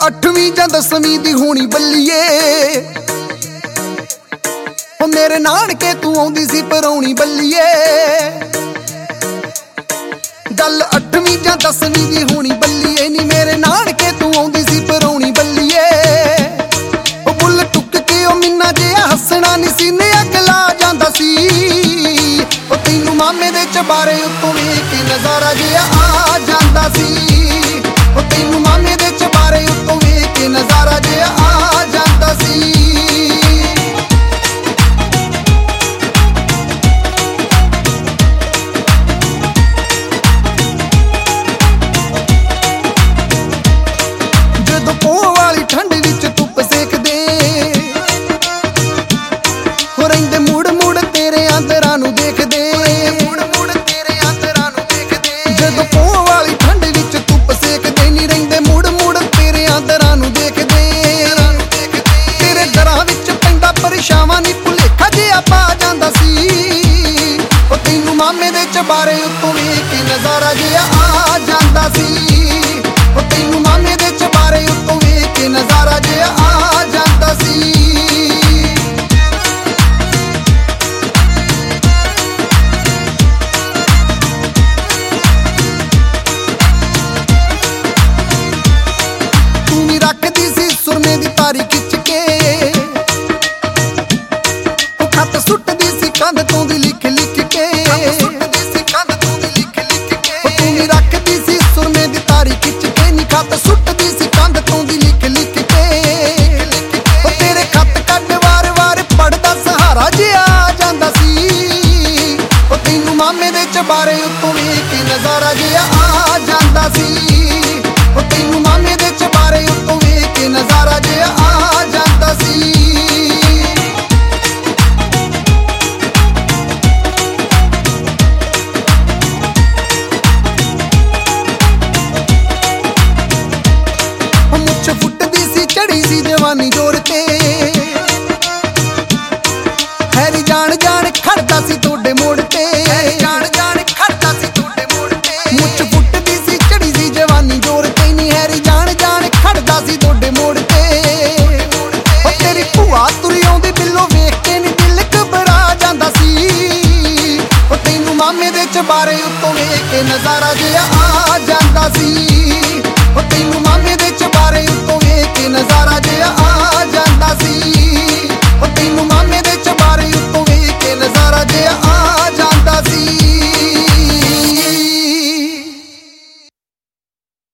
8ਵੀਂ ਜਾਂ 10ਵੀਂ ਦੀ ਹੋਣੀ ਬੱਲੀਏ, ਉਹ ਮੇਰੇ ਨਾਨਕੇ ਤੂੰ ਆਉਂਦੀ ਸੀ ਪਰਾਉਣੀ ਬੱਲੀਏ। ਗੱਲ 8ਵੀਂ ਜਾਂ 10ਵੀਂ ਦੀ ਹੋਣੀ ਬੱਲੀਏ ਨੀ, ਮੇਰੇ ਨਾਨਕੇ ਤੂੰ ਆਉਂਦੀ ਸੀ ਪਰਾਉਣੀ ਬੱਲੀਏ। ਉਹ ਬੁੱਲ ਟੁੱਕ ਕੇ ਉਹ ਮਿੰਨਾ ਜਿਹਾ ਹੱਸਣਾ ਨੀ ਸੀਨੇ ਅੱਗ ਲਾ ਜਾਂਦਾ ਸੀ। ਉਹ ਤੈਨੂੰ ਮਾਮੇ ਦੇ ਚਬਾਰੇ ਉੱਤੋਂ ਵੇਖ ਕੇ ਨਜ਼ਾਰਾ ਜਿਹਾ ਆ ਜਾਂਦਾ ਸੀ। ਉਹ ਤੈਨੂੰ ਮਾਮੇ ਦੇ ਚਬਾਰੇ ਉੱਤੋਂ ਵੇਖ ਕੇ ਨਜ਼ਾਰਾ ਜਿਹਾ ਆ ਜਾਂਦਾ ਸੀ। ਜਦੋਂ ਪੋਹ ਵਾਲੀ ਠੰਡ ਵਿੱਚ ਧੁੱਪ ਸੇਕਦੇ, ਹੋ ਰਹਿੰਦੇ ਮੁੜ ਮੁੜ ਤੇਰੇ ਅੰਦਰਾਂ ਨੂੰ ਦੇਖਦੇ। ਜਦੋਂ ਪੋਹ ਵਾਲੀ ਠੰਡ ਵਿੱਚ ਧੁੱਪ ਸੇਕਦੇ ਨੀ, ਰਹਿੰਦੇ ਮੁੜ ਮੁੜ ਤੇਰੇ ਅੰਦਰਾਂ ਨੂੰ ਦੇਖਦੇ। ਤੇਰੇ ਦਰਾਂ ਵਿੱਚ ਪੈਂਦਾ ਪਰਛਾਵਾਂ ਨੀ, ਭੁਲੇਖਾ ਜਿਹਾ ਪਾ ਜਾਂਦਾ ਸੀ। ਉਹ ਤੈਨੂੰ ਮਾਮੇ ਦੇ ਚਬਾਰੇ ਉੱਤੋਂ ਵੇਖ ਕੇ ਨਜ਼ਾਰਾ ਜਿਹਾ ਆ ਜਾਂਦਾ ਸੀ। ਉਹ ਤੈਨੂੰ ਮਾਮੇ ਦੇ ਚਬਾਰੇ ਉੱਤੋਂ ਵੇਖ ਕੇ ਨਜ਼ਾਰਾ ਜਿਹਾ ਆ ਜਾਂਦਾ ਸੀ। ਤੂੰ ਵੀ ਰੱਖਦੀ ਸੀ ਸੁਰਮੇ ਦੀ ਤਾਰੀ ਖਿੱਚ ਕੇ, ਉਹ ਖੱਤ ਸੁੱਟਦੀ ਸੀ ਕੰਧ ਤੋਂ ਦੀ ਲਿਖ ਲਿਖ ਕੇ। ਉਹ ਤੂੰ ਵੀ ਰੱਖਦੀ ਸੀ ਸੁਰਮੇ ਦੀ ਤਾਰੀ ਖਿੱਚ ਕੇ ਨੀ, ਖੱਤ ਸੁੱਟਦੀ ਸੀ ਕੰਧ ਤੋਂ ਦੀ ਲਿਖ ਲਿਖ ਕੇ। ਉਹ ਤੇਰੇ ਖੱਤ ਕੱਢ ਵਾਰ ਵਾਰ ਪੜਦਾ ਸਹਾਰਾ ਜਿਹਾ ਆ ਜਾਂਦਾ ਸੀ। ਉਹ ਤੈਨੂੰ ਮਾਮੇ ਦੇ ਚਬਾਰੇ ਉੱਤੋਂ ਵੇਖ ਕੇ ਨਜ਼ਾਰਾ ਜਿਹਾ ਆ ਜਾਂਦਾ ਸੀ। ਉਹ ਤੈਨੂੰ ਮਾਮੇ ਦੇ ਚਬਾਰੇ ਉੱਤੋਂ ਵੇਖ ਕੇ ਨਜ਼ਾਰਾ ਜਿਹਾ ਆ ਜਾਂਦਾ ਸੀ। ਮੁੱਛ ਫੁੱਟਦੀ ਸੀ ਚੜੀ ਸੀ ਜਵਾਨੀ ਜੋਰ ਤੇ, ਹੈਰੀ ਜਾਣ ਜਾਣ ਖੜਦਾ ਸੀ ਤੁਹਾਡੇ ਮੋੜ ਤੇ। ਮੁੱਛ ਫੁੱਟਦੀ ਸੀ ਚੜੀ ਸੀ ਜਵਾਨੀ ਜੋਰ ਤੇ ਨੀ, ਹੈਰੀ ਜਾਣ ਜਾਣ ਖੜਦਾ ਸੀ ਤੁਹਾਡੇ ਮੋੜ ਤੇ। ਉਹ ਤੇਰੀ ਭੂਆ ਤੁਰੀ ਆਉਂਦੀ ਬਿੱਲੋ ਵੇਖ ਕੇ ਨੀ ਦਿਲ ਘਬਰਾ ਜਾਂਦਾ ਸੀ। ਉਹ ਤੈਨੂੰ ਮਾਮੇ ਦੇ ਚਬਾਰੇ ਉੱਤੋਂ ਵੇਖ ਕੇ ਨਜ਼ਾਰਾ ਜਿਹਾ ਆ ਜਾਂਦਾ ਸੀ। ਉਹ ਤੈਨੂੰ ਮਾਮੇ ਦੇ ਚਬਾਰੇ ਉੱਤੋਂ ਵੇਖ ਕੇ ਨਜ਼ਾਰਾ ਜਿਹਾ ਆ ਜਾਂਦਾ ਸੀ।